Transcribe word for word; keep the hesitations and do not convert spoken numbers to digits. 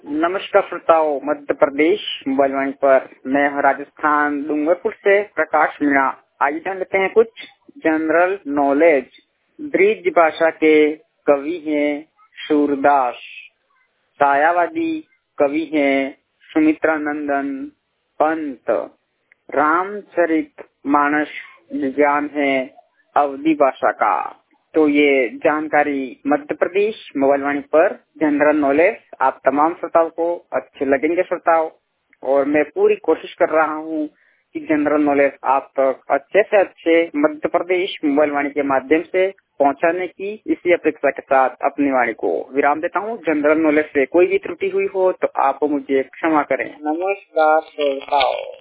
नमस्कार श्रोताओं, मध्य प्रदेश मोबाइल वाणी पर मैं हूं राजस्थान डूंगरपुर से प्रकाश मीणा। आइए जान लेते हैं कुछ जनरल नॉलेज। ब्रिज भाषा के कवि हैं सूरदास। छायावादी कवि हैं सुमित्रानंदन पंत। रामचरित मानस विज्ञान है अवधी भाषा का। तो ये जानकारी मध्य प्रदेश मोबाइल वाणी पर जनरल नॉलेज आप तमाम श्रोताओं को अच्छे लगेंगे श्रोताओं। और मैं पूरी कोशिश कर रहा हूँ कि जनरल नॉलेज आप तक अच्छे से अच्छे मध्य प्रदेश मोबाइल वाणी के माध्यम से पहुंचाने की इसी अपेक्षा के साथ अपनी वाणी को विराम देता हूँ। जनरल नॉलेज से कोई भी त्रुटि हुई हो तो आप मुझे क्षमा करें। नमस्कार श्रोताओं।